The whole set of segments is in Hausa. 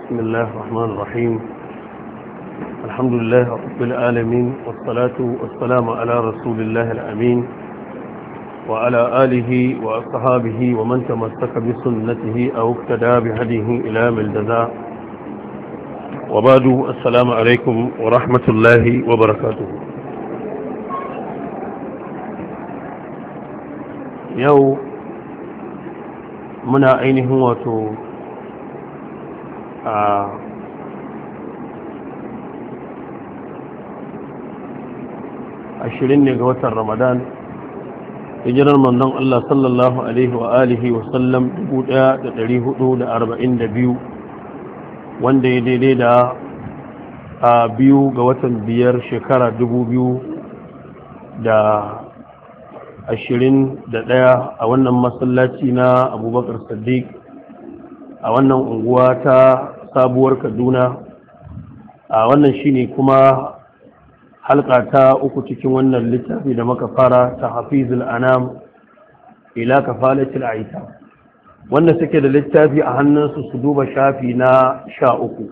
بسم الله الرحمن الرحيم. الحمد لله رب العالمين، والصلاة والسلام على رسول الله الأمين وعلى آله وأصحابه ومن تمسك بسنته أو اقتدى بهديه إلى الجزاء. وبعد، السلام عليكم ورحمة الله وبركاته. يوم muna ainihin wato a 20 ne ga watan Ramadan, hijirar manzon Allah sallallahu alaihi wa alihi wa sallam 1442, wanda ya daidai da a 2 ga watan 5 shekara 2021 a wannan masallaci na Abubakar Siddiq a wannan unguwa ta Sabuwar Kaduna. A wannan shine kuma halka ta uku cikin wannan littafi da muka fara, ta Hafizul Anam ila Kafalatil Aitam. wanda suke da littafi a hannunsu su duba shafi na 13.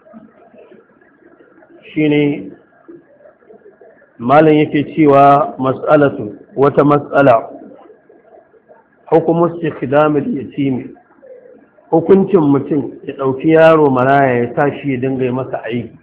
shine malam yake cewa mas'alatu, wata mas'ala, hukumu istikhdamil yatimi, hukuncin mutum ya dauki yaro maraya ya tashi ya dinga masa aiki.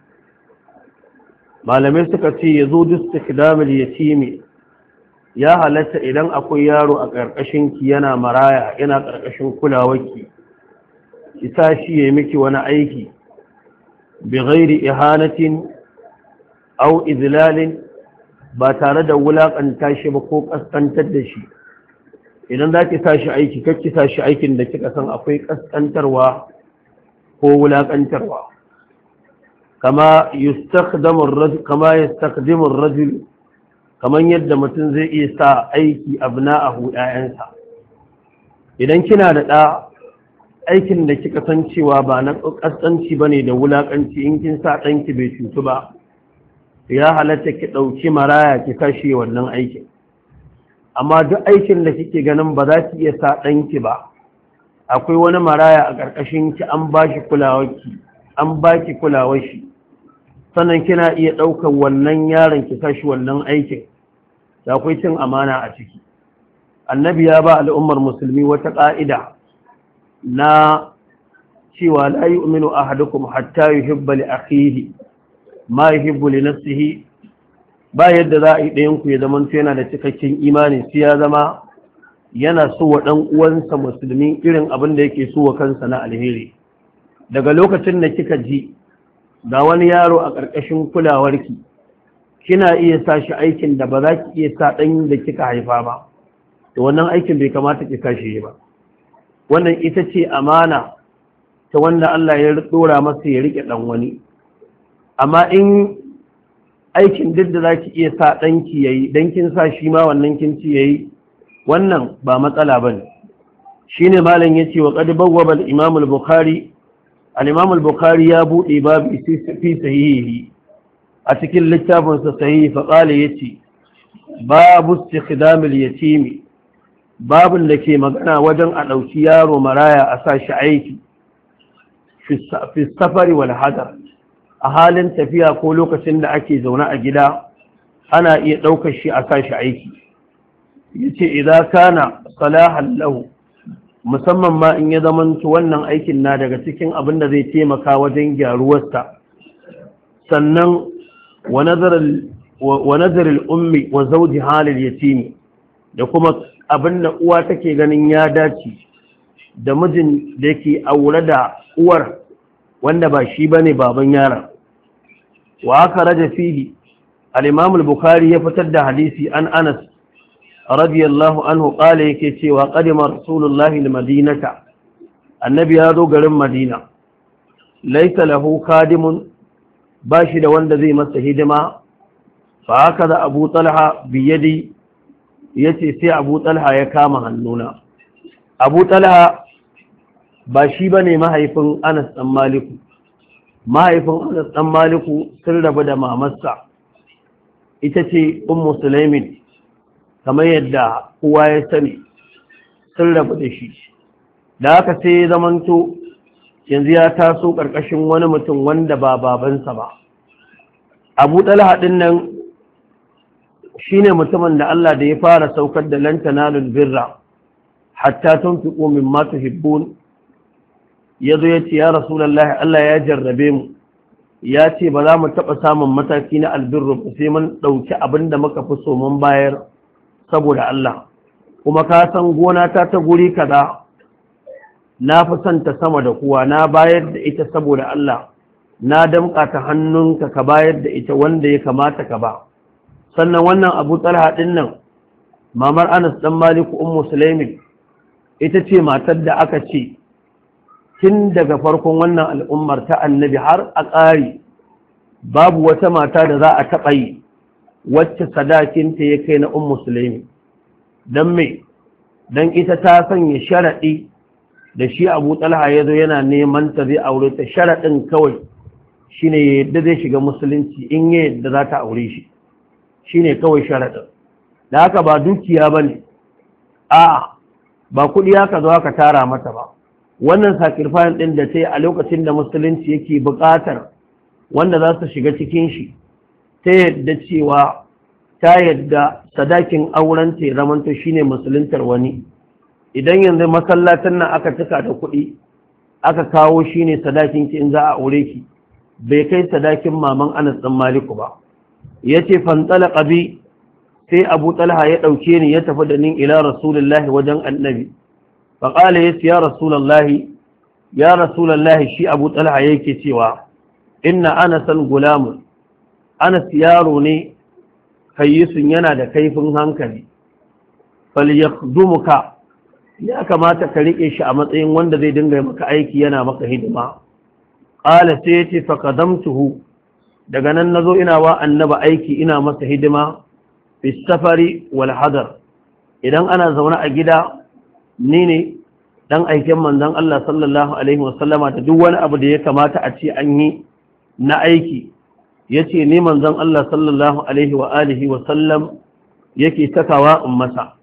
Malamai suka ce yazo istikhdamil yatimi ya halatta idan akwai yaro a karkashin ki yana maraya, yana karkashin kulawarki, ki tashi ya miki wani aiki bi ghairi ihanatin aw idlalin, ba tare da wulaƙanta shi ba ko ƙasƙantar da shi. Idan za ki tashi aiki, kakki tashi aikin da kika san akwai ƙasƙantarwa ko wulaƙantarwa. Kama yastakdimu rajul, kaman yadda mutum zai iya sa aiki abna'ahu, ƴaƴansa. Idan kina da ɗa, aikin da kika san cewa ba na ƙasƙanci bane da wulaƙanci, in kin sa ɗanki bai cutu ba, ya halatta ki ɗauki maraya ki kashe wannan aikin. Amma duk aikin da kike ganin ba za ki iya sa ɗanki ba, akwai wani maraya a ƙarƙashin ki, an ba shi kulawarki, an ba ki kulawar shi, sannan kina iya ɗaukar wannan yaron ki kashe wannan aikin, da akwai cin amana a ciki. Annabi ya ba al'ummar musulmi wata ƙa'ida na cewa la yu'minu ahadukum hatta yuhibba li akhihi ma yuhibbu li nafsihi. Ba yadda za a yi ɗayan ku ya zama yana da cikakken imani sai ya zama yana so wa ɗan uwansa musulmi irin abin da yake so wa kansa na alheri. Daga lokacin da kika ji ga wani yaro a ƙarƙashin kulawarki, kina iya sa shi aikin da ba za ki iya sa ɗan da kika haifa ba, to wannan aikin bai kamata ki kashe ba. Wannan ita ce amana ta wanda Allah ya ɗora masa ya riƙe ɗan wani. Amma in aikin duk da za ki iya sa ɗanki ya yi, don kin sa shi ma wannan kinci ya yi, wannan ba matsala ba ne. Shi ne malam ya ce wa ƙadi bawwaba al'imam al-Bukhari, al'imam al-Bukhari ya buɗe babu fi sahihi a cikin littafinsa sahihi, faƙali ya ce babu istikhdamil yatimi, babin da ke magana wajen a ɗauki yaro maraya a sa shi aiki fi safari wal hadar, a halin tafiya ko lokacin da ake zaune a gida ana iya ɗaukar shi a sa shi aiki. Ya ce idan kana salahan lahu, musamman ma in ya zamanto wannan aikin na daga cikin abin da zai taimaka wajen gyaruwarsa. Sannan wa nazarin ummi wa zauji halil yatimi, da kuma abin da uwa take ganin ya dace da mijin da yake aure da uwar wanda ba shi bane baban yaron. Wa aka raja fihi, al-Imam al-Bukhari ya fitar da hadisi an Anas radiyallahu anhu qala, yake cewa qadima rasulullahi al-madinata, annabi ya zo garin Madina, laysa lahu khadimun, bashi da wanda zai masa hidima. Fa haka da Abu Talha bi yadi, yace sai Abu Talha ya kama hannuna. Abu Talha ba shi bane mahaifin Anas dan Maliku. Mahaifin Anas dan Maliku sun rabu da mamarsa, ita ce Ummu Sulaimin, kamar yadda kowa ya sani, sun rabu da shi. Da haka sai ya zamanto yanzu ya taso ƙarƙashin wani mutum wanda ba babansa ba. Abu Talha ɗin nan shi ne mutumin da Allah da ya fara saukar da lan tanalul birra hatta tunfiqu mimma tuhibbun, yazo ya ce ya Rasulullahi Allah ya jarrabe mu, ya ce ba za mu taɓa samun mataki na albirru sai mun ɗauki abin da muka fi so mun bayar saboda Allah, kuma ka san gona ta guri kaza na fi son ta sama da kuwa, na bayar da ita saboda Allah, na damƙa ta hannunka ka bayar da ita wanda ya kamata ka ba. Sannan wannan Abu Talha ɗin nan mamar Anas ɗan Maliku Ummu Sulaimin ita ce matar da aka ce tun daga farkon wannan al'ummar ta annabi har a ƙari babu wata mata da za a taɓa yi wacce sadakinta ya kai na Ummu Sulaimin. Don me? Don ita ta sanya sharaɗi da shi Abu Talha ya zo yana neman ta zai aure ta, sharaɗin kawai shi ne yadda zai shiga musulunci in yi yadda za ta aure shi, shi ne kawai sharaɗin. Da haka ba dukiya ba ne, a'a ba kuɗi haka zo haka tara mata ba. Wannan sakirfayin ɗin da ta yi a lokacin da musulunci yake buƙatar wanda za su shiga cikin shi, ta yadda cewa ta yadda sadakin aurenta ya zamanta shi ne musuluntar wani. Idan yanzu masallatan nan aka cika da kuɗi aka kawo shi ne sadakin ki in za a aure ki, bai kai sadakin maman Anas ɗan Maliku ba. Ya ce fantsala ƙabi, sai Abu Talha ya ɗauke ni ya tafi da nin ila Rasulullahi wajen annabi. Faƙala ya ce ya Rasulullahi shi Abu Talha yake cewa inna Anasan gulamun, Anas yaro ne kayyisun yana da kaifin hankali, falyakhdumuka, ya kamata ka riƙe shi a matsayin wanda zai dinga maka aiki yana maka hidima. Ƙala sai ya ce faƙadamtuhu, daga nan na zo ina wa annaba aiki ina masa hidima fi safari wal hadar. Idan ana zaune a gida ni ne dan aikin manzon Allah sallallahu alaihi wasallama da duk wani abu da ya kamata a ce an yi na aiki, yace ni manzon Allah sallallahu alaihi wa alihi wasallam yake sakawa in masa.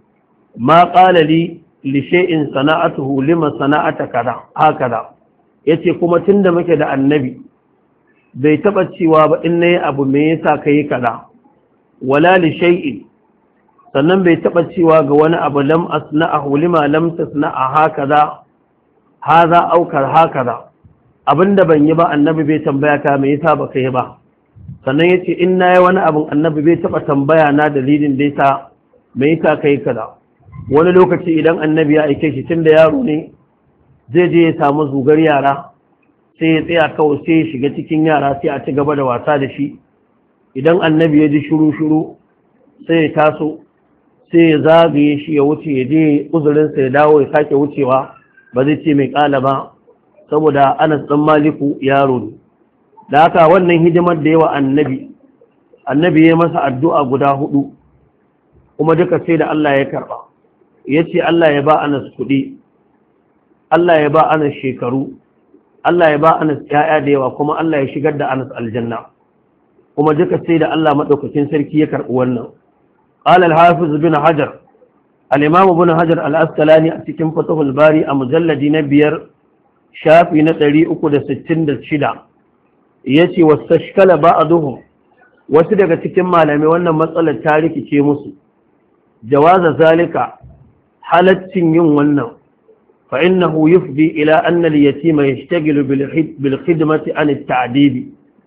Ma qala li shay'in sana'atuhu lima sana'ata kaza hakaza, yace kuma tunda muke da annabi bai taba cewa ba in nayi abu me yasa kai kaza, wala li shay'in, sannan bai taba cewa ga wani abu lam asna'ahu lima lam tasna'a hakaza haza aukar hakaza, abinda ban yi ba annabi bai tambaya ka me yasa baka yi ba. Sannan yace in nayi wani abun annabi bai taba tambaya na dalilin da yasa me yasa kai kaza. Wani lokaci idan annabi ya aike shi tunda yaro ne zai je ya samu zugar yara, sai ya tsaya kawai sai ya shiga cikin yara sai a ci gaba da wasa da shi. Idan annabi ya ji shuru sai ya taso sai ya zagaye shi ya wuce ya je uzurinsa ya dawo ya sake wucewa, ba zai ce mai ƙala ba saboda Anas ɗan Maliku yaro ne. Da haka wannan hidimar da yawa annabi ya masa addu'a guda 4 kuma duka sai da Allah ya karɓa. Ya ce Allah ya ba Anas kuɗi, Allah ya ba Anas shekaru, Allah ya ba Anas ‘ya'ya da yawa, kuma Allah ya shigar da Anas aljanna, kuma duka sai da Allah maɗaukakin sarki ya karɓi wannan. قال الحافظ بن حجر الإمام بن حجر الأسقلاني أتكلم فتح الباري مجلد نبير شافي نتري أكد 66 يسي واستشكل بعضهم وسدق تكلم على موانا مسألة تاريخ كيمس جواز ذلك حالة يوانا فإنه يفضي إلى أن اليتيم يشتغل بالخدمة عن التعديد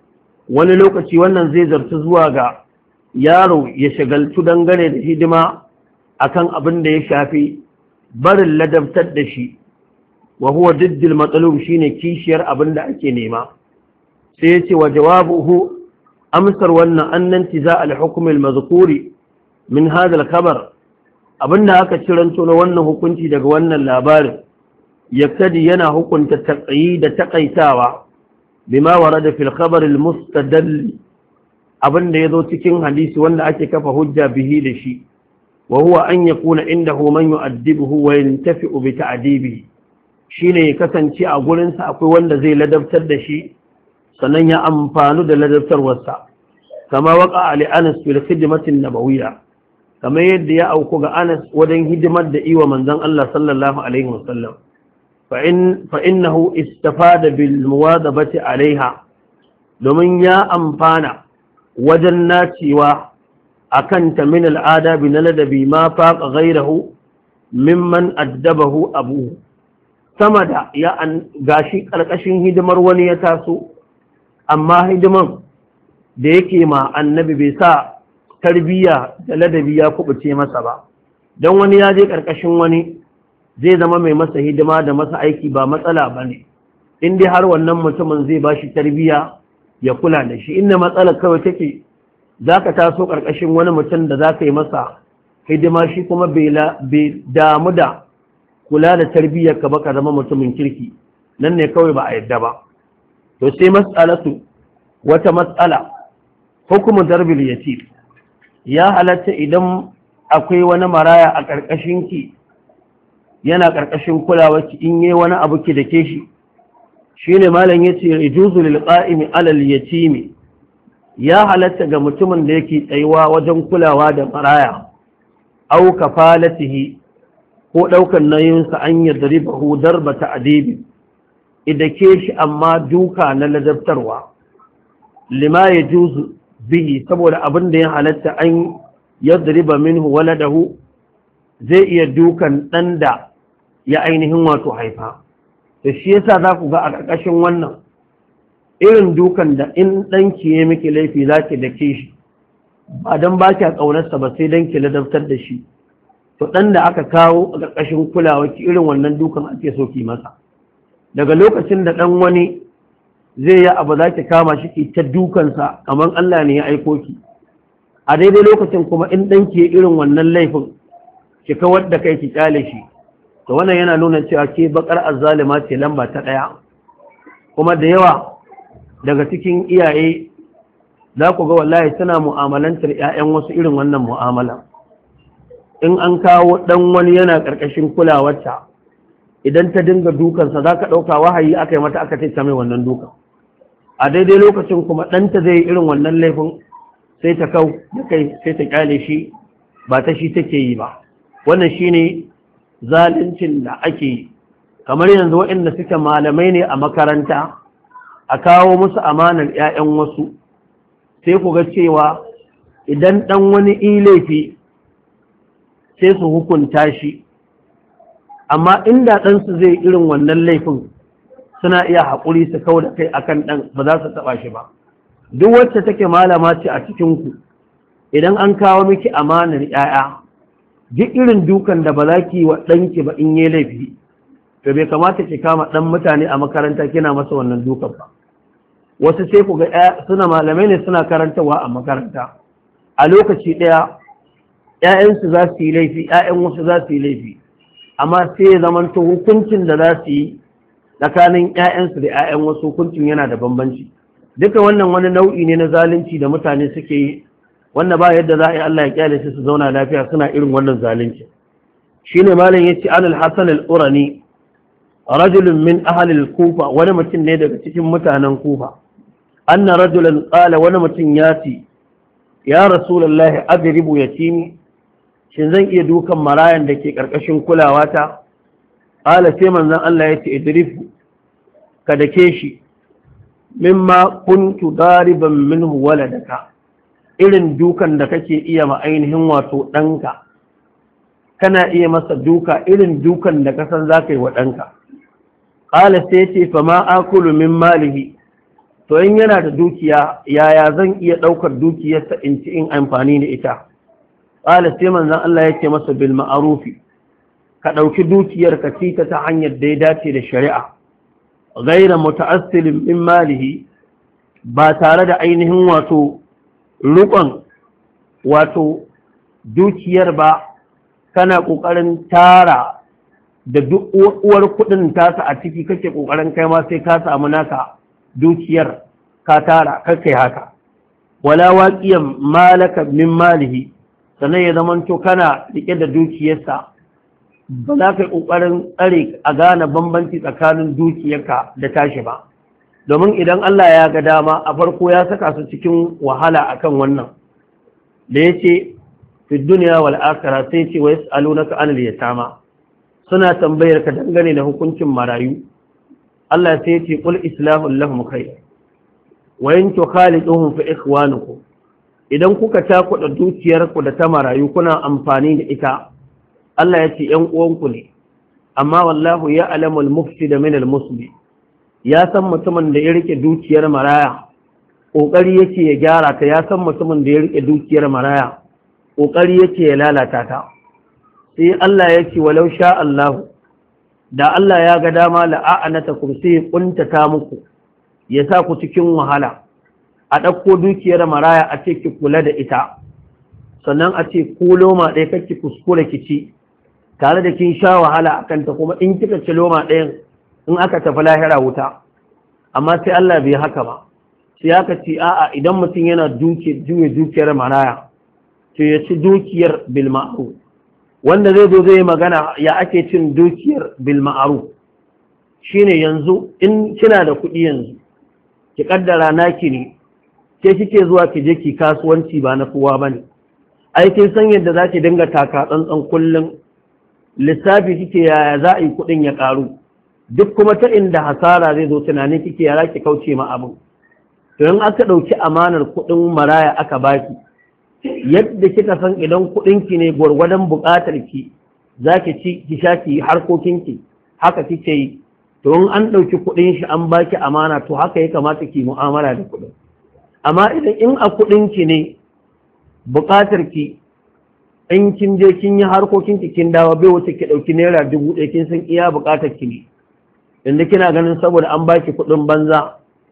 ونلوك وانا زيزر تزواغا yaro ya shagaltu dangane da hidima akan abin da ya shafi barin ladabtar da shi, wa huwa diddil matsalub shine kishiyar abin da ake nema. Sai ya ce wa jawabuhu, amsar wannan annan tiza al-hukm al-mazkuri min hadha al-khabar, abinda aka ciranto na wannan hukunci daga wannan labarin yaktadi yana hukunta taqyi da taqaitawa bima warada fil khabar al-mustadall, abinda yazo cikin hadisi wanda ake kafa hujja bihi da shi, wa huwa an yakuna indahu man yu'addibuhu wa yantafi'u bi ta'dibihi, shine ya kasance a gurin sa akwai wanda zai ladabtar da shi sannan ya amfanu da ladabtarwarsa, kama waqa ali Anas fil khidmati an-nabawiyya, kamar yadda ya auku ga Anas wajen hidimar da iwa manzon Allah sallallahu alaihi wasallam. fa innahu istafada bil muwadabati alaiha domin ya amfana wajen nacewa akan ta min al'adabi na ladabi ma faqa ghayrahu mimman addabahu abu sama da ya gashi karkashin hidimar wani ya taso amma hidiman da yake ma annabi bai sa tarbiyya da ladabi ya kubuce masa ba don wani ya je karkashin wani zai zama mai masa hidima da masa aiki ba matsala bane in dai har wannan mutumin zai bashi tarbiyya ya kula da shi inda matsalar kawai take zaka taso karkashin wani mutum da zaka yi masa hidima shi kuma bai damu da kula da tarbiyyar ka ba ka zama mutumin kirki nan ne kawai ba a yadda ba to sai mas'alatu wata matsala hukumu darbil yatim ya halatta idan akwai wani maraya a karkashin ki yana karkashin kulawa ki in yayi wani abu ki dake shi shine malam yace ijuzu lil qa'imi ala al yatim ya halatta ga mutumin da yake tsayuwa wajen kulawa da maraya au kafalatihi ko daukan nayinsa an yadribahu darbata adibi idake shi amma duka na ladabtarwa lima yajuzu bihi saboda abin da ya halatta an yadriba minhu waladahu zai iya dukan dan da ya ainihin wato haifa to shi yasa za ku ga a ƙarƙashin wannan irin dukan da in ɗanki ya miki laifi zaki dake shi ba don ba kya ƙaunarsa ba sai don ki ladabtar da shi to ɗan da aka kawo a ƙarƙashin kulawa ki irin wannan dukan ake so ki masa daga lokacin da ɗan wani zai yi abu za ki kama shi ki ta dukansa kamar Allah ne ya aiko ki a daidai lokacin kuma in ɗanki ya irin wannan laifin ki kawar da kai ki kyale shi to wannan yana nuna cewa ke bakar azzalima ce lamba ta ɗaya kuma da yawa daga cikin iyaye za ku ga wallahi suna mu'amalantar 'ya'yan wasu irin wannan mu'amala in an kawo ɗan wani yana ƙarƙashin kulawarta idan ta dinga dukansa za ka ɗauka wahayi aka yi mata aka ce ta mai wannan dukan a daidai lokacin kuma ɗanta zai yi irin wannan laifin sai ta kau da kai sai ta ƙyale shi ba ta shi take yi ba wannan shine zaluncin da ake yi kamar yanzu waɗanda suke malamai ne a makaranta a kawo musu amanar 'ya'yan wasu sai ku ga cewa idan ɗan wani laifi sai su hukunta shi amma inda ɗansu zai irin wannan laifin suna iya haƙuri su kawo da kai akan ɗan ba za su taɓa shi ba duk wacce take malama ce a cikinku idan an kawo miki amanar 'ya'ya duk irin dukan da ba za ki wa ɗanki ba in yi laifi to bai kamata ki kama ɗan mutane a makaranta kina masa wannan dukan ba wasu sai ku ga suna malamai ne suna karantarwa a makaranta a lokaci ɗaya 'ya'yansu za su yi laifi 'ya'yan wasu za su yi laifi amma sai ya zamanto hukuncin da za su yi tsakanin 'ya'yansu da 'ya'yan wasu hukuncin yana da bambanci duka wannan wani nau'i ne na zalunci da mutane suke yi wanda ba yadda za a yi Allah ya kyale su zauna lafiya suna irin wannan zalunci shine malam yace anil hasan al-urani rajulun min ahli al-kufa wani mutum ne daga cikin mutanen kufa anna rajulan qala wani mutum ya ce ya rasulullahi adribu yatimi shin zan iya dukan marayan da ke karkashin kulawata qala sai manzon Allah yace idrifu ka dake shi mimma kuntu dariban minhu waladaka irin dukan da kake iya ma ainihin wato ɗanka kana iya masa duka irin dukan da kasan za ka yi wa ɗanka ƙala sai ce fa ma akulu min malihi to in yana da dukiya yaya zan iya ɗaukar dukiyarsa in ci in amfani da ita ƙala sai manzon Allah ya ce masa bil ma'arufi ka ɗauki dukiyar ka ci ta hanyar da ya dace da shari'a gaira muta'assilin min malihi ba tare da ainihin wato rukon wato dukiyar ba kana ƙoƙarin tara da duk uwar kuɗin tasa a ciki kake ƙoƙarin kai ma sai ka samu naka dukiyar ka tara kai haka wala waqiyan malaka min malihi sannan ya zamanto kana rike da dukiyarsa ba za ka yi ƙoƙarin tsare a gane bambanci tsakanin dukiyarka da tashi ba domin idan Allah ya ga dama a farko ya saka su cikin wahala akan wannan da ya ce fi duniya wal akhirah sai ce wa yas'alunaka anil yatama suna tambayar ka dangane da hukuncin marayu Allah sai ya ce qul islahu lahum khair wa in tukhaliduhum fa ikhwanukum idan kuka takuda dukiyarku da ta marayu kuna amfani da ita Allah ya ce ‘yan uwanku ne amma wallahu ya alamul mufti da minal musli ya san mutumin da ya rike dukiyar maraya ƙoƙari yake ya gyara ta ya san mutumin da ya rike dukiyar maraya ƙoƙari yake ya lalata ta sai Allah ya ce walau sha Allahu da Allah ya ga dama la'anatakum sai ya kuntata muku ya sa ku cikin wahala a ɗauko dukiyar maraya a ce ki kula da ita sannan a ce ko loma ɗaya kake kuskure ki ci tare da kin sha wahala a kanta kuma in kika ci loma ɗayan in aka tafi lahira wuta amma sai Allah bai haka ba sai aka ce a'a idan mutum yana juye dukiyar maraya to ya ci dukiyar bil ma'ruf wanda zai zo zai magana ya ake cin dukiyar bil ma'ruf shine yanzu in kina da kuɗi yanzu ki kaddara naki ne ke kike zuwa ki je ki kasuwanci ba na kowa bane ai kin san yadda zaki dinga taka tsantsan kullum lissafi kike yaya za a yi kuɗin ya ƙaru duk kuma ta inda hasara zai zo tunanin kike yara ki kauce ma abin to in aka ɗauki amanar kuɗin maraya aka baki yadda kika san idan kuɗinki ne gwargwadon buƙatar ki za ki ci ki sha ki harkokinki haka kike yi to in an ɗauki kuɗin shi an baki amana to haka ya kamata ki mu'amala da kuɗin amma idan in a kuɗinki ne buƙatar ki in kin je kin yi harkokin kin dawo bai wuce ki dauki naira 1000 kin san iya bukatar ki ne inda kina ganin saboda an baki kudin banza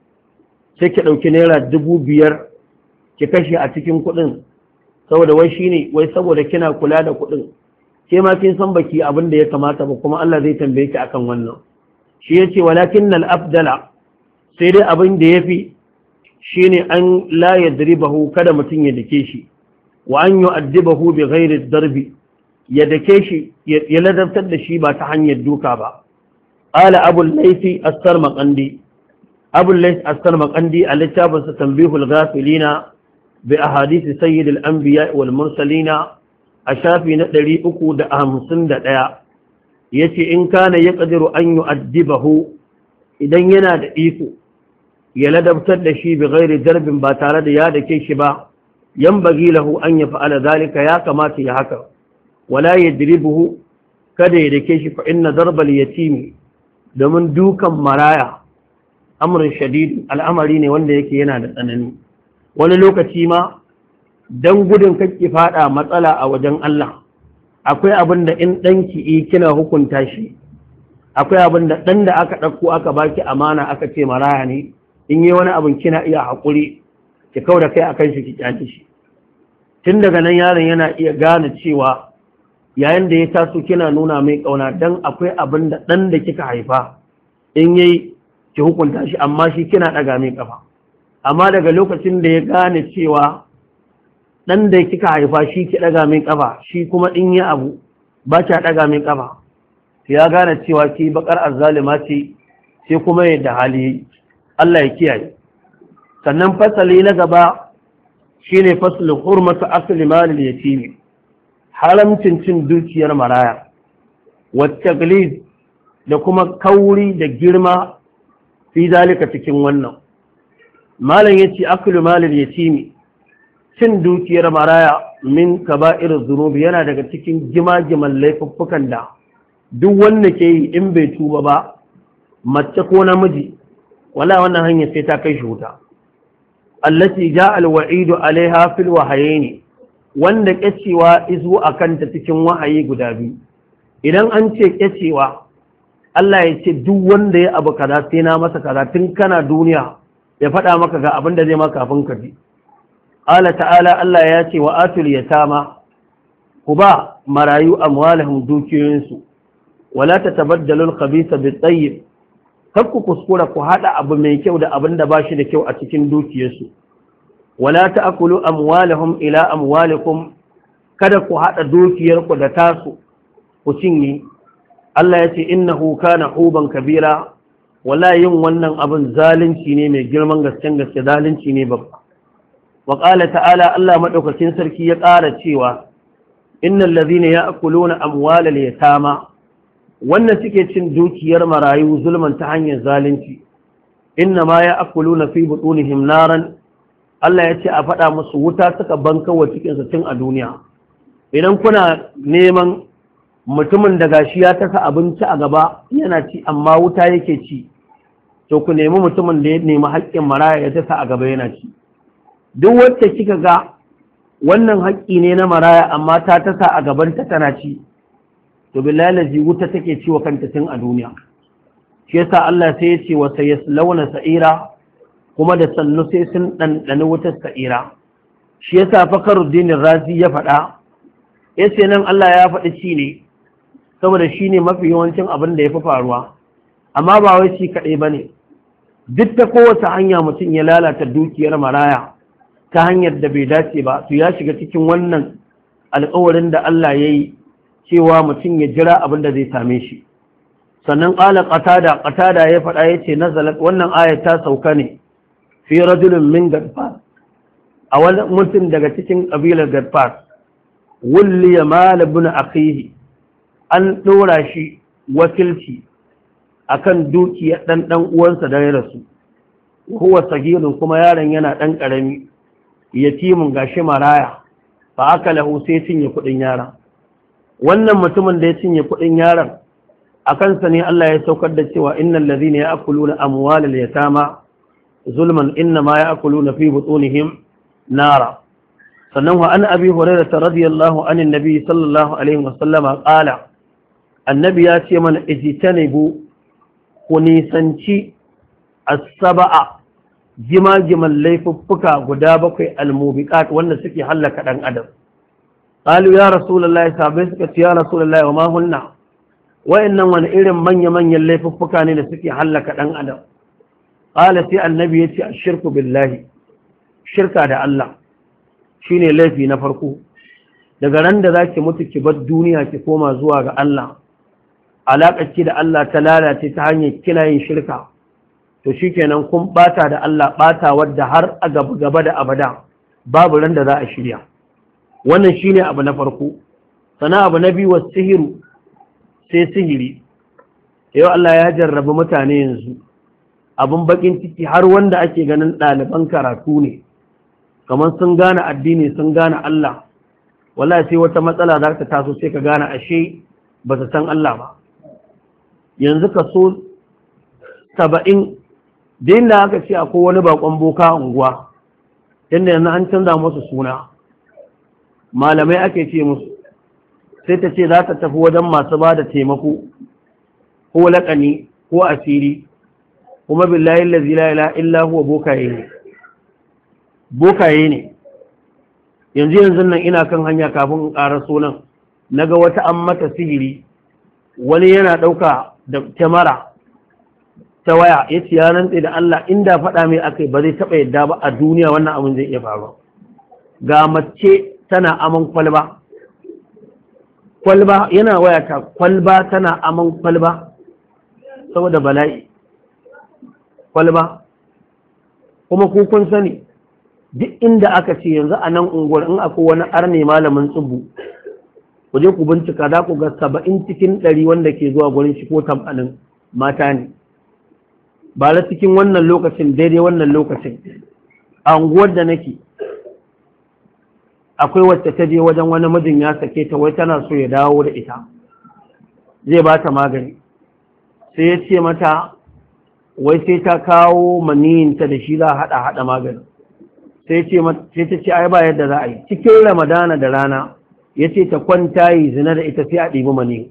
sai ki dauki naira 5000 ki kashe a cikin kudin saboda wai shine wai saboda kina kula da kudin ke ma kin san baki abin da ya kamata ba kuma Allah zai tambaye ki akan wannan shi yace walakinnal afdala sai dai abin da yafi shine an la yadribahu kada mutun ya dake shi wa an yu'addibahu bi ghairi darbi ya dake shi ya ladabtar da shi ba ta hanyar duka ba qala abul laythi as-sarmaqandi abul layth as-sarmaqandi a littafin sa tanbihul ghafilina bi ahadith sayyid al-anbiya wal mursalina a shafi na 351 yace in kana yaqdiru an yu'addibahu idan yana da iko ya ladabtar da shi bi ghairi darbin ba tare da ya dake shi ba yanbaghi lahu an yaf'ala dhalika ya kamata ya haka wala yadribuhu kada ya dake shi fa inna darbal yatimi domin dukan maraya amrun shadid al'amari ne wanda yake yana da tsanani wani lokaci ma dan gudun kake fada matsala a wajen Allah akwai abin da in danki kina hukunta shi akwai abin da dan da aka dauko aka baki amana aka ce maraya ne in yi wani abin kina iya hakuri ki kauda kai akan shi ki kyale shi tun daga nan yaron yana iya gane cewa yayin da ya taso kina nuna mai kauna dan akwai abin da dan da kika haifa in yayi ki hukunta shi amma shi kina daga mai kafa amma daga lokacin da ya gane cewa dan da kika haifa shi ki daga mai kafa shi kuma in yi abu ba ta daga mai kafa ya gane cewa ki bakar azzalima ce sai kuma yadda hali Allah ya kiyaye sannan fasali na gaba shine faslul hurmatu akli malil yatim haramcin cin dukiyar maraya wattaglid da kuma kauri da girma fi zalika cikin wannan malam yace aklu malil yatim cin dukiyar maraya min kaba'iruz zunubi yana daga cikin jimajiman laifuffukan da duk wanda ke yi in bai tuba ba mace ko namiji wala wannan hanya sai ta kai shi wuta allati jaa alwa'idu alaiha fil wahayaini wanda kecewa izu akan ta cikin wahayi guda biyu idan an ce kecewa Allah ya ce duk wanda ya abu kaza sai na masa kaza tun kana duniya ya faɗa maka ga abin da zai maka kafin ka ji Allah ta'ala Allah ya ce wa atul yatama ku ba marayu amwalahum dukiyoyinsu wala tatabaddalu al-khabitha bit-tayyib kar ku kuskura ku hada abu mai kyau da abin da bashi da kyau a cikin dukiyarsu wala ta'kulu amwalahum ila amwalikum kada ku hada dukiyarku da tasu ku cinye Allah ya ce innahu kana huban kabira wala yin wannan abin zalunci ne mai girman gaske zalunci ne babba wa qala ta'ala Allah madaukakin sarki ya ƙara cewa innal ladhina ya'kuluna amwalal yatama wannan suke cin dukiyar marayu zulman ta hanyar zalunci inna ma ya'kuluna fi butunihim naran Allah ya ce a faɗa musu wuta suka bankawa cikin su tun a duniya idan kuna neman mutumin da gashi ya taka abinci a gaba yana ci amma wuta yake ci to ku nemi mutumin da ya nemi haƙƙin maraya ya tasa a gaba yana ci duk wacce kika ga wannan haƙƙi ne na maraya amma ta tasa a gabanta tana ci to billahi lazi wuta take ci wa kanta tun a duniya shi yasa Allah sai ya ce wa sayaslawna sa'ira kuma da sannu sai sun dandane wutar sa'ira shi yasa Fakhruddin Razi ya faɗa yace nan Allah ya faɗi ci ne saboda shine mafi yawancin abin da ya fi faruwa amma ba wai shi kaɗai bane duk ta kowace hanya mutum ya lalata dukiyar maraya ta hanyar da bai dace ba to ya shiga cikin wannan alƙawarin da Allah ya yi cewa mutum ya jira abin da zai same shi sannan ƙala ƙatada ya faɗa ya ce nazalat wannan ayat ta sauka ne fi rajulun min gadfar a wani mutum daga cikin ƙabilar gadfar wulliya malibin akhihi an ɗora shi wakilci akan dukiyar ɗan uwansa da ya rasu huwa sagirun kuma yaron yana ɗan ƙarami yatimin gashi maraya fa aka lahu sai cinye kuɗin yaron wannan mutumin da ya cinye kuɗin yaron a kansa ne Allah ya saukar da cewa innal ladhina ya'kuluna amwalal yatama zulman innama ya'kuluna fi butunihim nara sannan wa an abi hurairah radiyallahu anhu annabi sallallahu alaihi wasallama qala annabi ya ce mana ijtanibu ku nisanci as-sab'a jimajiman laifuffuka guda bakwai al-mubiqat wanda suke hallaka dan adam qalu ya rasulullahi sabai suka ce ya rasulullahi wa ma hunna wayannan wani irin manya-manyan laifuffuka ne da suke hallaka dan adam qala sai annabi yace ashirku billahi shirka da Allah shine laifi na farko daga ran da zaki mutu ki bar duniya ki koma zuwa ga Allah alaƙarki da Allah ta lalace ta hanyar kina yin shirka to shikenan kun bata da Allah bata wadda har a gaba da abada babu ran da za a shirya wannan shine abu na farko sana abu na biyu was sihiru sai sihiri yau Allah ya jarrabi mutane yanzu abun bakin ciki har wanda ake ganin ɗaliban karatu ne kamar sun gane addini sun gane Allah wallahi sai wata matsala za ta taso sai ka gane ashe ba su san Allah ba yanzu ka so 70 din da aka ce akwai wani bakon boka a unguwa inda yanzu an canza musu suna malamai ake ce musu sai ta ce za ta tafi wajen masu ba da taimako ko laƙani ko asiri kuma billahi allazi la ilaha illa huwa bokaye ne yanzu nan ina kan hanya kafin in ƙara sunan naga wata an mata sihiri wani yana ɗauka da kyamara ta waya ya ce ya rantse da Allah inda faɗa mai akai ba zai taɓa yadda ba a duniya wannan abin zai iya faruwa ga mace tana aman kwalba yana waya ta kwalba tana aman kwalba saboda bala'i kwalba kuma kun sani duk inda aka ce yanzu a nan unguwar in akwai wani arne malamin tsubu ku je ku bincika za ku ga 70 cikin 100 wanda ke zuwa gurin shi ko 80 mata ne ba la cikin wannan lokacin daidai wannan lokacin a unguwar da nake akwai wacce ta je wajen wani mijin ya sake ta wai tana so ya dawo da ita zai ba ta magani sai ya ce mata wai sai ta kawo maniyinta da shi za a haɗa magani sai ta ce ai ba yadda za a yi cikin ramadana da rana ya ce ta kwanta yi zina da ita sai a ɗibi mani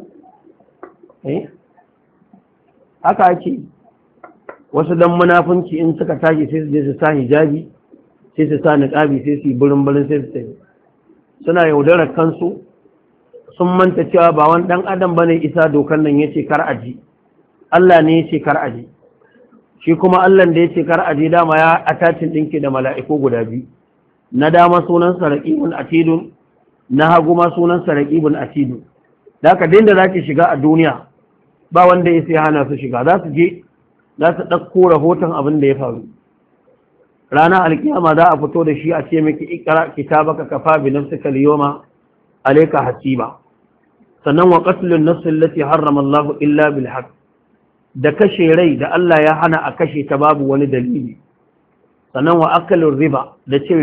haka ake wasu dan munafunci in suka tashi sai su je su sa hijabi sai su sa niqabi sai su yi burin sai su tafi suna yaudarar kansu sun manta cewa ba wani dan adam bane isa dokan nan yace kar aji Allah ne yace kar aji shi kuma Allah da yace kar aji dama ya attachin dinki da mala'iku guda biyu na dama sunan sa raqibun atidun na hagu ma sunan sa raqibun atidun da ka dinda zaki shiga a duniya ba wanda yace hana su shiga za su je za su ɗauko rahoton abin da ya faru rana alkiyama za a fito da shi a ce miki ikra kitabaka kafa bi nafsika al-yawma alayka hasiba sannan wa qatlun nafs allati harrama Allah illa bil haqq, da kashe rai da Allah ya hana a kashe ta babu wani dalili, sannan wa akalur riba, da cin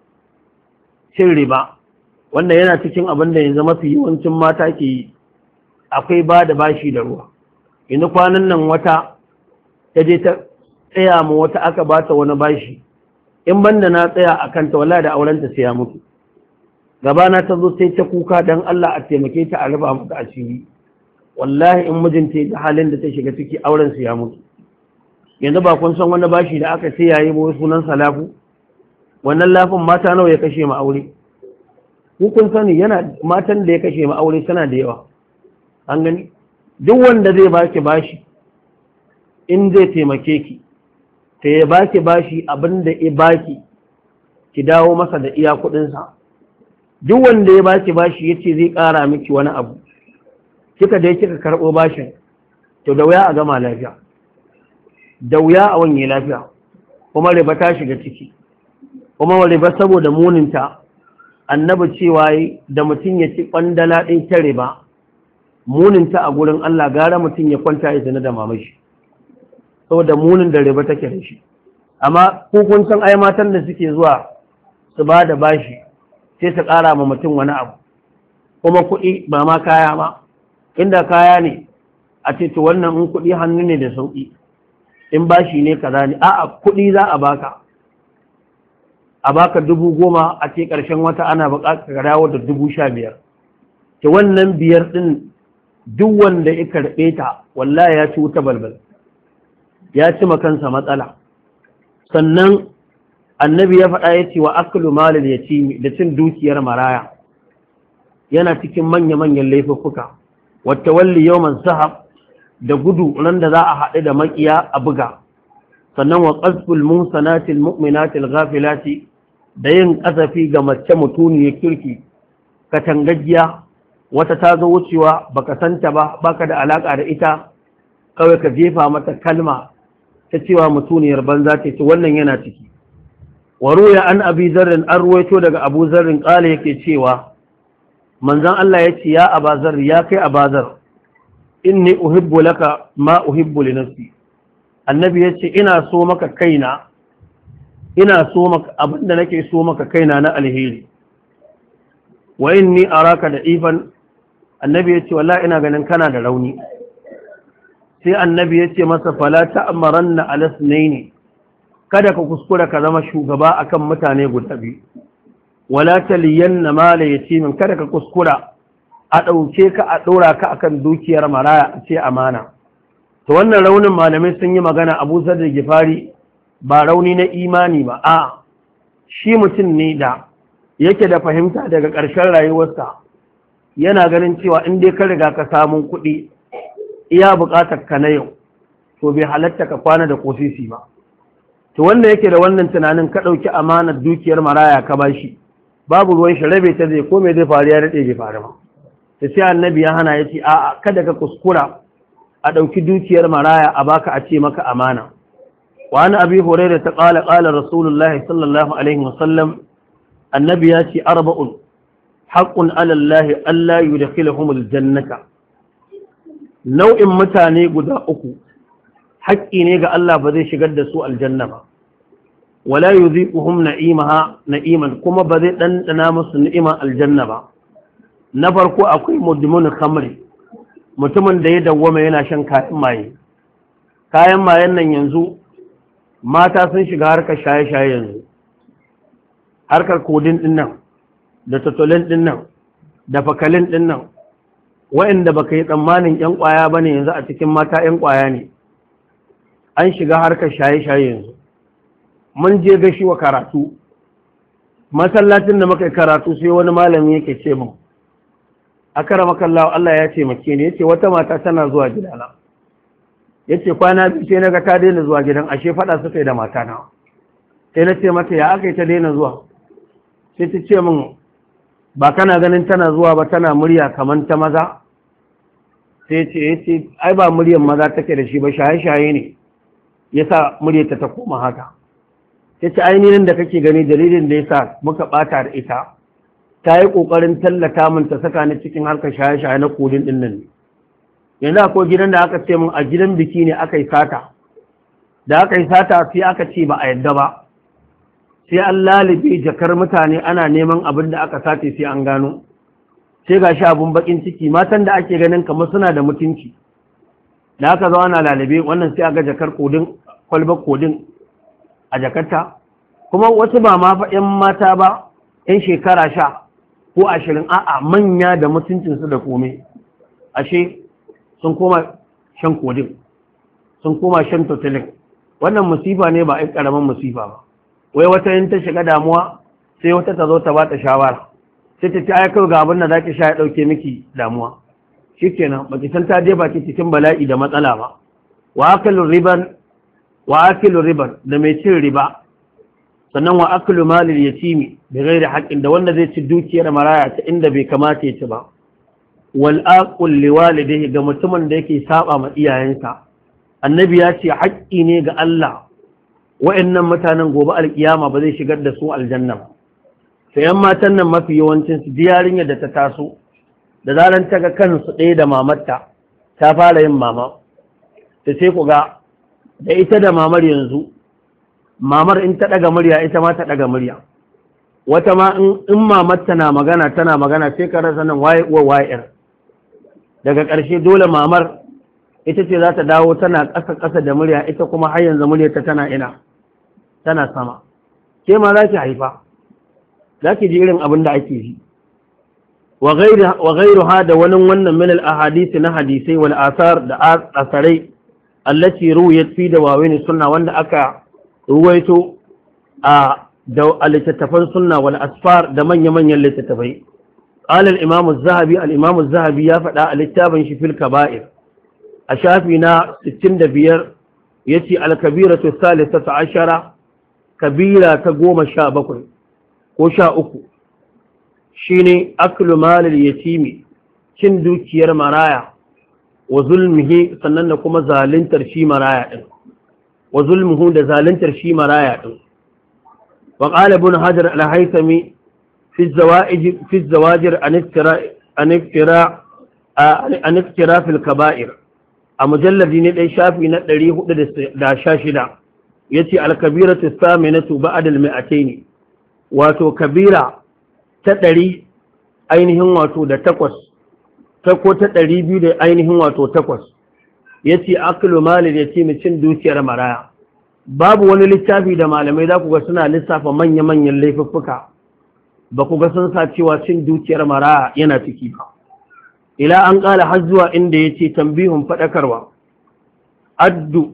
riba wanda yana cikin abin da yanzu mafi yawancin mata ke yi. Akwai ba da bashi da ruwa. Yanzu kwanan nan wata ta je ta tsaya ma wata aka ba ta wani bashi, in banda na tsaya a kanta wallahi da aurenta sai ya mutu. Gabana ta zo sai ta kuka don Allah a taimake ta a rufa mata asiri. Wallahi in mijinta ya halin da ta shiga ciki auren su ya mutu. Yanzu ba kun san wani bashi da aka sai yayi ba sunan salafu, wannan lafin mata nawa ya kashe ma aure? Ku kun sani yana matan da ya kashe ma aure suna da yawa. An gani duk wanda zai baki bashi in zai taimake ki ta ya baki bashi abinda ya baki ki dawo masa da iya kudinsa. Duk wanda ya baki bashi yace zai kara miki wani abu kika dai kika karbo bashin, to da wuya a gama lafiya, da wuya a wanye lafiya, kuma riba ta shiga ciki. Kuma riba saboda muninta annabi cewa da mutum ya ci kwandala ɗin ta riba, muninta a gurin Allah gara mutum ya kwanta ya zina da mamashi, saboda munin da riba take da shi. Amma kun san ai matan da suke zuwa su ba da bashi sai su ƙara ma mutum wani abu, kuma kuɗi ba ma kaya ba. Inda kaya ne a ce to wannan in kuɗi hannu ne da sauƙi, in bashi ne kaza ne, a'a kuɗi za a baka 10,000 a ce ƙarshen wata ana buƙatar ka dawo da 15,000. Ke wannan 5 ɗin duk wanda ya karɓe ta wallahi ya ci wuta balbal, ya ci makansa matsala. Sannan annabi ya faɗa ya ce wa aklu malil yatimi, da cin dukiyar maraya yana cikin manya-manyan laifuffuka. Wata walli yawman sahab, da gudu nan da za a haɗu da makiya a buga. Sannan wa qazful muhsanatil mu'minatil ghafilati, da yin ƙasafi ga mace mutuniyar kirki katangaggiya, wata ta zo wucewa baka santa ba, baka da alaka da ita, kawai ka jefa mata kalma ta cewa mutuniyar banza ce, wannan yana ciki. Wa ruya an abi zarrin, an ruwaito daga abu zarrin ƙala yake cewa manzon Allah ya ce ya abazar, ya kai abazar, inni uhibbu laka ma uhibbu li nafsi. Annabi ya ce ina so maka kaina, ina so maka abinda nake so maka kaina na alheri. Wa inni araka da ifan, annabi ya ce wallahi ina ganin kana da rauni. Sai annabi ya ce masa fala ta'maranna ala sunaini, kada ka kuskura ka zama shugaba akan mutane guda biyu. Wala taliyanna mala yatimin, kada ka kuskura a ɗauke ka a ɗora ka akan dukiyar maraya a ce amana. To wannan raunin malamai sun yi magana. Abu Zar da Gifari ba rauni na imani ba, a shi mutum ne da yake da fahimta daga ƙarshen rayuwarsa, yana ganin cewa in dai ka riga ka samun kuɗi iya buƙatar ka na yau, to bai halatta ka kwana da kosisi ba. To wanda yake da wannan tunanin ka ɗauki amanar dukiyar maraya ka bashi, babu ruwan shi, rabe ta zai kome zai faru ya daɗe bai faru ba. Ta sai annabi ya hana ya ce a'a, kada ka kuskura a ɗauki dukiyar maraya a baka a ce maka amana. Wa an abi hurairah ta qala qala rasulullahi sallallahu alaihi wasallam, annabi ya ce arba'un haqqun ala Allah alla yudkhiluhum aljannata. Nau'in mutane guda uku haƙƙi ne ga Allah ba zai shigar da su aljanna ba. Wala yuziquhum na'iman, kuma ba zai dandana musu ni'ima aljanna ba. Na farko akwai mudmun khamri, mutumin da ya dawwama yana shan kayan maye. Kayan mayen nan yanzu mata sun shiga harkar shaye-shaye yanzu, harkar kodin din nan da tatolin din nan da fakalin din nan, wa'anda baka yi tsammanin yan kwaya bane yanzu a cikin mata yan kwaya ne. An shiga harkar shaye-shaye yanzu. Mun je gashi wa karatu, masallacin da muka yi karatu sai wani malami yake ce min, akaramakallahu Allah ya taimake ni, yace wata mata tana zuwa gidana, yace kwana biyu sai naga ta daina zuwa gidan, ashe fada suka yi da mata na. Sai na ce mata ya aka yi ta daina zuwa? Sai ta ce min ba kana ganin tana zuwa ba, tana murya kaman ta maza. Sai ce yace ai ba muryan maza take da shi ba, shaye-shaye ne yasa muryarta ta koma haka. Yace ainihin da kake gani dalilin da yasa muka bata da ita, ta yi ƙoƙarin tallata min ta saka ni cikin harkar shaye-shaye na kodin ɗin nan. Yanzu akwai gidan da aka ce min a gidan biki ne aka yi sata, da aka yi sata sai aka ce ba a yadda ba, sai an lalibe jakar mutane ana neman abin da aka sace sai an gano, sai ga shi abin bakin ciki matan da ake ganin kamar suna da mutunci, da aka zo ana lalibe wannan sai aga jakar kodin, kwalbar kodin a jakarta, kuma wasu ba ma fa 'yan mata ba 'yan shekara 10 ko 20, a'a manya da mutuncinsu da kome, ashe sun koma shan kodin, sun koma shan totalin. Wannan musifa ne ba a ƙaramin musifa ba. Wai wata yin ta shiga damuwa sai wata ta zo ta ba ta shawara, sai ta ce ai kai ga abin da zaki sha ya dauke miki damuwa, shikenan baki san ta je baki cikin bala'i da matsala ba. Wa akilu riban da mai cin riba, sannan wa akilu malil yatimi bi ghairi haqqin da wanda zai ci dukiyar maraya ta inda bai kamata ya ci ba. Wal aqul liwalidayhi ga mutumin da yake saba ma iyayensa. Annabi ya ce haƙƙi ne ga Allah wa'annan mutanen gobe alkiyama ba zai shigar da su aljanna ba. Sai yan matan nan mafi yawancin su yarinyar da ta taso da zaran ta ga kansu ɗaya da mamarta ta fara yin mama, ta sai ku ga da ita da mamar yanzu, mamar in ta ɗaga murya ita ma ta ɗaga murya, wata ma in mamarta na magana tana magana sai ka rasa nan waye uwa waye. Daga ƙarshe dole mamar ita ce za ta dawo tana ƙasa-ƙasa da murya, ita kuma har yanzu muryarta tana ina, tana sama. Ke ma za ki haifa, za ki ji irin abin da ake ji. Wa gairu ha da wani wannan minal ahadisi na hadisai wal asar da asarai allaci ruwayat fi da wawin sunna wanda aka ruwaito a littattafan sunna wal asfar da manya-manyan littattafai. قال الإمام الذهبي يا فدا الكتابن shi fil kaba'ir a shafi na 65 yace al-kabiratu thalithatu ashara, kabira ta 17 ko 13 shine aklu malil yatimi, cin dukiyar maraya, wa zulmihi sannan da kuma zaluntar shi maraya din, wa zulmuhu da zaluntar shi maraya din. Wa qala ibn hajar al-haythami في الزواجر عن افتراء في الكبائر مجلد ندي شافي ندري دا شاشدا يتي الكبيرة الثامنة بعد 200 واتو كبيرة تدري ainihin wato da 8 ta ko ta 200 da ainihin wato 8 yace aklu malil yatim cin dukiyar maraya. Babu wani littafi da malamai za ku ga suna lissafa manya-manyan laifuffuka ba ku ga sun sa cewa cin dukiyar maraya yana ciki ba, ila an ƙala har zuwa inda ya ce tambihun faɗakarwa addu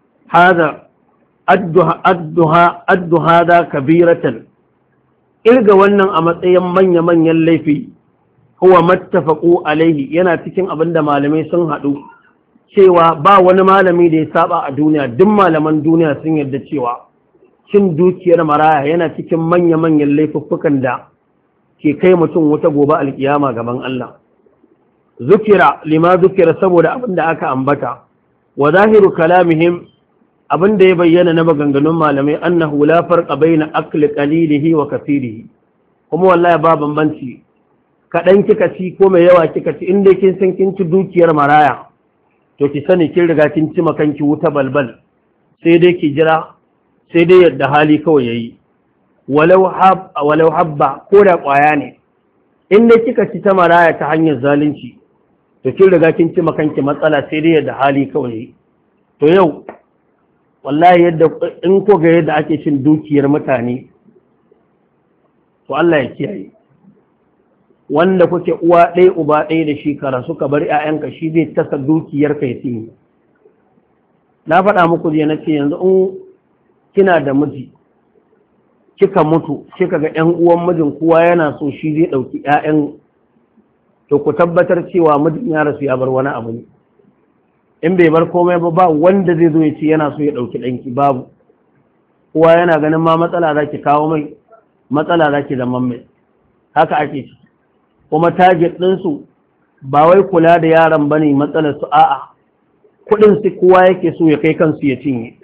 hada kabiratan, irga wannan a matsayin manya-manyan laifi, huwa mattafaqu alaihi yana cikin abin da malamai sun haɗu cewa ba wani malami da ya saba a duniya, duk malaman duniya sun yarda cewa cin dukiyar maraya yana cikin manya-manyan laifuffukan da ke kai mutum wuta gobe alkiyama gaban Allah. Zukira lima zukira saboda abin da aka ambata, wa zahiru kalamihim abin da ya bayyana na maganganun malamai annahu la farqa baina akli qalilihi wa kathirihi, kuma wallahi ba bambanci kaɗan kika ci ko mai yawa kika ci, inda kin san kin ci dukiyar maraya to ki sani kin riga kin ci makanki wuta balbal, sai dai ki jira, sai dai yadda hali kawai yayi. Walau habba ko da ƙwaya ne, inda kika ci ta maraya ta hanyar zalunci to kin riga kin ci makanki matsala, sai dai yadda hali kawai yayi. To yau wallahi yadda in ko ga yadda ake cin dukiyar mutane to Allah ya kiyaye. Wanda kuke uwa ɗaya uba ɗaya da shi kara suka bar 'ya'yanka shi zai tasa dukiyar ka ya. Na faɗa muku je na ce yanzu in kina da miji kika mutu kika ga ƴan uwan mijin kowa yana so shi zai ɗauki 'ya'yan, to ku tabbatar cewa mijin ya rasu ya bar wani abu ne. In bai bar komai ba wanda zai zo ya ce yana so ya ɗauki ɗanki, babu. Kowa yana ganin ma matsala za ki kawo mai, matsala za ki zama mai, haka ake ci. Kuma target ɗinsu ba wai kula da yaran ba ne matsalar su, a'a kuɗin su kowa yake so ya kai kansu ya cinye.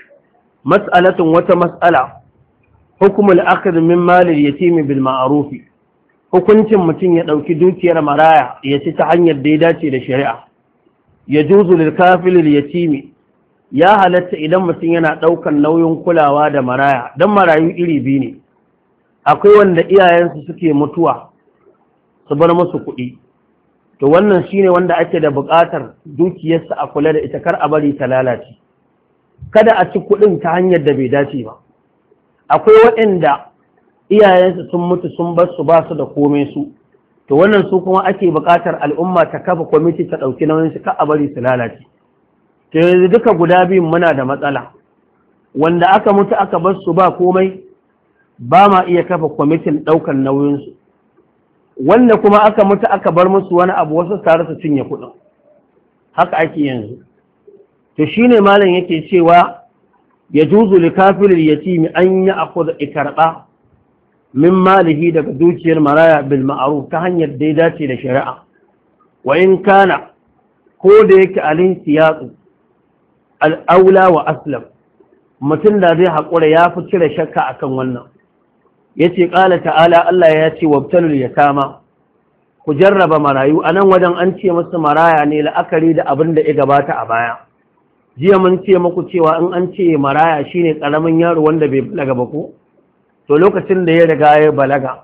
Mas'alatun wata mas'ala hukumul akhdh min malil yatim bil ma'ruf, hukuncin mutum ya ɗauki dukiyar maraya ya ci ta hanyar da ya dace da shari'a. Ya juzu lil kafilil yatimi, ya halatta idan mutum yana ɗaukar nauyin kulawa da maraya, don marayu iri biyu ne, akwai wanda iyayensu suke mutuwa su bar musu kuɗi, to wannan shine wanda ake da buƙatar dukiyarsa a kula da ita, kar a bari ta lalace, kada a ci kuɗin ta hanyar da bai dace ba. Akwai waɗanda iyayensu sun mutu sun bar su ba su da komai su, to wannan su kuma ake buƙatar al'umma ta kafa kwamiti ta ɗauki nauyin su, kar a bari su lalace. To yanzu duka guda biyun muna da matsala, wanda aka mutu aka bar su ba komai ba ma iya kafa kwamitin ɗaukar nauyinsu, wanda kuma aka mutu aka bar musu wani abu wasu tare su cinye kuɗin, haka ake yanzu. To shine malam yake cewa ya juzu li kafiril yatimi an ya akhudha ikarba min malihi daga dukiyar maraya bil ma'ruf ta hanyar da ya dace da shari'a, wa in kana ko da yake alin siyaqu al'aula wa aslam, mutum da zai haƙura ya fi cire shakka akan wannan. Ya ce ƙala ta'ala Allah ya ce wabtalul yatama, ku jarraba marayu. A nan wajen an ce masu maraya ne la'akari da abin da ya gabata a baya. Jiya mun ce muku cewa in an ce maraya shine ƙaramin yaro wanda bai balaga ba ko? To lokacin da ya riga ya balaga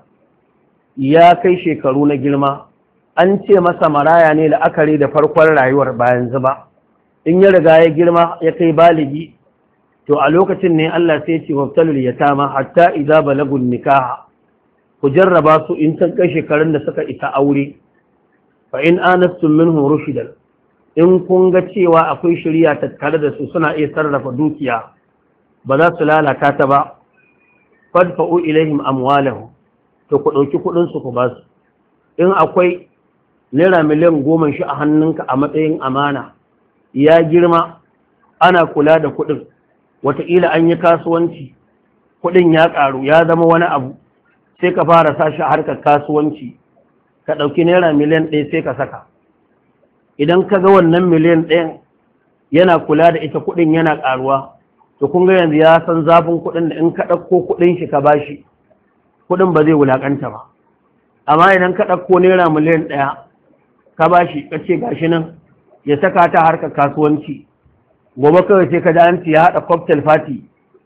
ya kai shekaru na girma, an ce masa maraya ne la'akari da farkon rayuwar bayan zuba. In ya riga ya girma ya kai baligi, to a lokacin ne Allah sai ce wabtalul yatama hatta idza balagun nikaha, ku jarraba su in san kai shekarun da suka isa aure. Fa in anastum minhum rushdan, in kun ga cewa akwai shari'a tattare da su suna iya sarrafa dukiya ba za su lalata ta ba, fadfa'u ilaihim amwalahum, to ku dauki kudin su ku ba su. In akwai naira miliyan 10 shi a hannunka a matsayin amana, ya girma ana kula da kuɗin, wataƙila an yi kasuwanci kuɗin ya ƙaru ya zama wani abu, sai ka fara sashi a harkar kasuwanci, ka ɗauki naira miliyan 1 sai ka saka. Idan ka ga wannan miliyan 1 yana kula da ita kuɗin yana ƙaruwa, to kun ga yanzu ya san zafin kuɗin da in ka ɗauko kuɗin shi ka bashi kuɗin ba zai wulaƙanta ba. Amma idan ka ɗauko naira miliyan 1 ka bashi ka ce gashi nan ya saka ta harkar kasuwanci, gobe kawai sai ka da an ya haɗa cocktail party,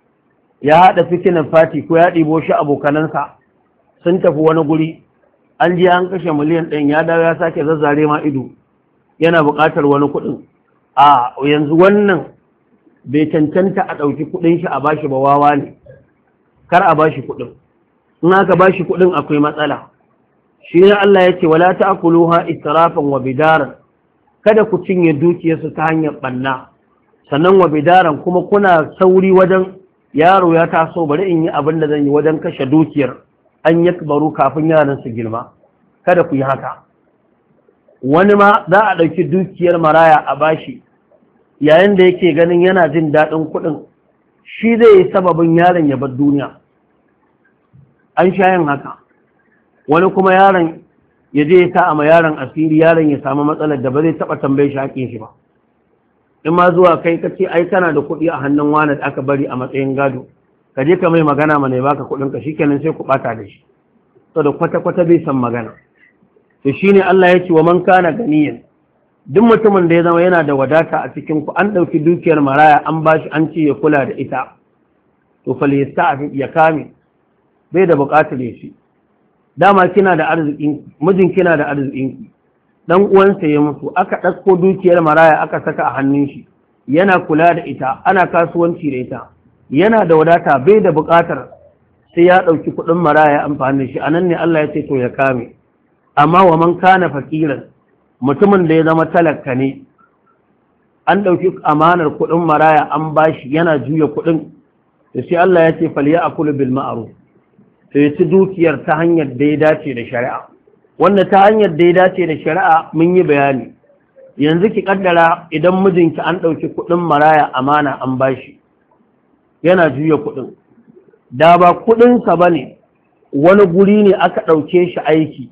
ya haɗa fitinan party ko ya ɗibo shi abokanansa sun tafi wani guri, an je an kashe miliyan 1 ya dawo ya sake zazzare ma ido yana buƙatar wani kuɗin. A yanzu wannan bai cancanta a ɗauki kuɗin shi a bashi ba, wawa ne, kar a bashi kuɗin. In aka bashi kuɗin akwai matsala. Shi ne Allah ya ce wala ta'kuluha israfan wa bidaran, kada ku cinye dukiyarsu ta hanyar ɓanna, sannan wa bidaran kuma kuna sauri wajen yaro ya taso bari in yi abin da zan yi wajen kashe dukiyar, an yakbaru kafin yaran su girma. Kada ku yi haka. Wani ma za a ɗauki dukiyar maraya a bashi yayin da yake ganin yana jin daɗin kuɗin, shi zai yi sababin yaron ya bar duniya. An sha yin haka. Wani kuma yaron ya je ya sa ma yaron asiri, yaron ya samu matsalar da ba zai taɓa tambaye shi haƙƙin shi ba. In ma zuwa kai ka ce ai kana da kuɗi a hannun wani da aka bari a matsayin gado, ka je ka mai magana mana ya baka kuɗin ka, shikenan sai ku ɓata da shi, saboda kwata-kwata bai san magana. To shine Allah ya ce wa man kana ganiyan, duk mutumin da ya zama yana da wadata a cikin ku, an ɗauki dukiyar maraya an bashi an ce ya kula da ita, to fal yasta'fi, ya kame, bai da buƙatar ya shi. Dama kina da arzikin, mijin kina da arzikin, dan uwansa ya mutu, aka ɗauko dukiyar maraya aka saka a hannun shi, yana kula da ita, ana kasuwanci da ita, yana da wadata, bai da buƙatar sai ya ɗauki kuɗin maraya amfani da shi. Anan ne Allah ya ce to ya kame. Amma wa man kana fakiran, mutumin da ya zama talaka ne, an ɗauki amanar kuɗin maraya an bashi yana juya kuɗin, da sai Allah ya ce faliya akulu bil ma'ruf, to ya ci dukiyar ta hanyar da ya dace da shari'a. Wanda ta hanyar da ya dace da shari'a mun yi bayani. Yanzu ki kaddara idan mijinki an ɗauki kuɗin maraya amana an bashi yana juya kuɗin, da ba kuɗinsa ba ne, wani guri ne aka ɗauke shi aiki,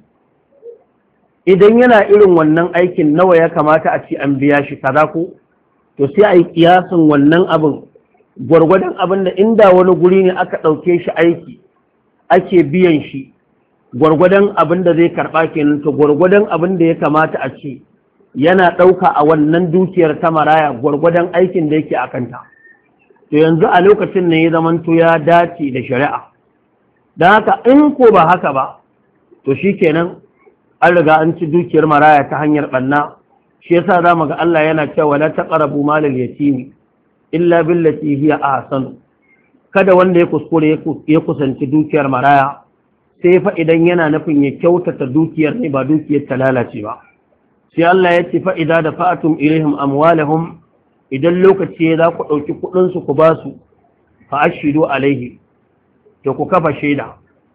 idan yana irin wannan aikin nawa ya kamata a ci an biya shi kaza ko, to sai a yi kiyasin wannan abin gwargwadon abin da inda wani guri ne aka ɗauke shi aiki ake biyan shi gwargwadon abin da zai karɓa kenan, to gwargwadon abin da ya kamata a ce yana ɗauka a wannan dukiyar ta maraya gwargwadon aikin da yake a kanta. To yanzu a lokacin ne ya zamanto ya dace da shari'a. Don haka in ko ba haka ba, to shi kenan an riga an ci dukiyar maraya ta hanyar ɓanna. Shi yasa za mu ga Allah yana cewa la taqrabu malal yatimi illa billati hiya ahsan. Kada wanda ya kuskure ya kusanci dukiyar maraya sai fa idan yana nufin ya kyautata dukiyar ne ba dukiyar ta lalace ba. Sai Allah ya ce fa idza dafa'tum ilaihim amwalahum, idan lokaci ya za ku ɗauki kuɗinsu ku ba su, fa ashidu alaihi, to ku kafa shaida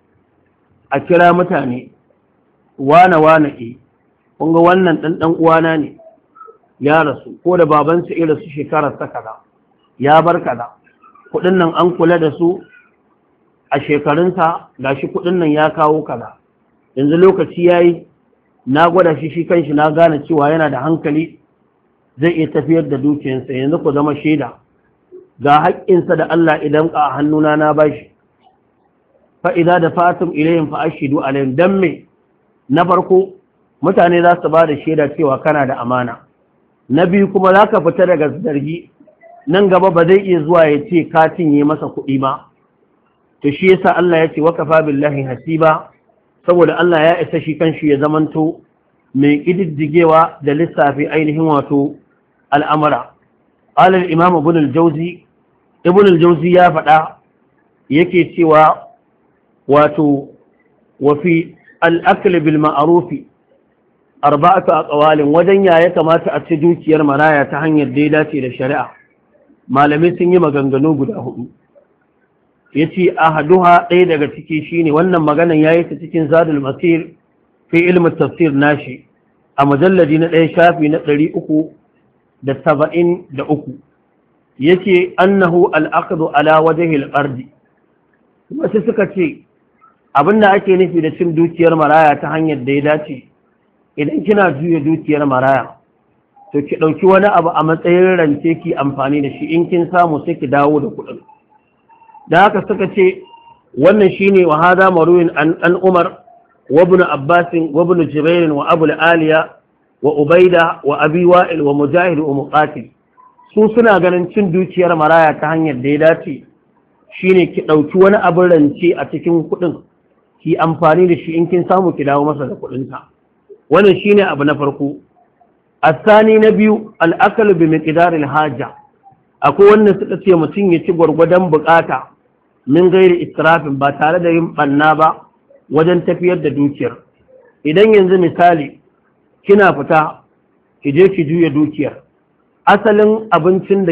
a kira mutane wane ke kun ga wannan ɗan uwana ne ya rasu, ko da babansa ya rasu shekarar ta kaza ya bar kaza, kuɗin nan an kula da su a shekarunsa, gashi kuɗin nan ya kawo kaza, yanzu lokaci yayi na gwada shi kanshi na gane cewa yana da hankali zai iya tafiyar da dukiyarsa, yanzu ku zama shaida ga haƙƙinsa da Allah idan a hannuna na bashi. Fa'ida da fatum ilayin fa'ashidu alayhim, dan me na farko mutane za su ba da shaida cewa kana da amana, na biyu kuma za ka fita daga zargi, nan gaba ba zai iya zuwa ya ce ka cinye masa kuɗi ba. To shi yasa Allah ya ce wa kafa billahi hasiba, saboda Allah ya isa shi kanshi ya zamanto mai ƙididdigewa da lissafi ainihin wato al'amura. Alal Imam Ibn al-Jauzi ya faɗa yake cewa wato wafi al'akli bil ma'arufi arba'atu aqwalin, wajen ya kamata a ci dukiyar maraya ta hanyar da ya dace da shari'a. Malamai sun yi maganganu guda hudu. Yace ahaduha, ɗaya daga ciki shine wannan maganan yayi ta cikin Zadul Masir fi ilmi tafsir nashi a mujalladi na 1 shafi na 373, yace annahu al-aqdu ala wajhi al-ard. Wasu suka ce abinda ake nufi da cin dukiyar maraya ta hanyar da ya dace, idan kina juya dukiyar maraya to ki dauki wani abu a matsayin rance ki amfani da shi, in kin samu sai ki dawo da kuɗin. Da haka suka ce wannan shine wa hada marwin an Umar wa ibn Abbas wa ibn Jubair wa Abu al-Aliya wa Ubaida wa Abi Wa'il wa Mujahid wa Muqatil. Su suna ganin cin dukiyar maraya ta hanyar da ya dace shine ki dauki wani abin rance a cikin kuɗin ki amfani da shi, in kin samu ki dawo masa da kuɗin sa. Wannan shine abu na farko. Asani na biyu al-aklu bi miqdar al-haja. Akwai wanda suka ce mutum ya ci gwargwadon bukata min gairi israfin, ba tare da yin banna ba wajen tafiyar da dukiyar. Idan yanzu misali kina fita ki je ki juya dukiyar, asalin abincin da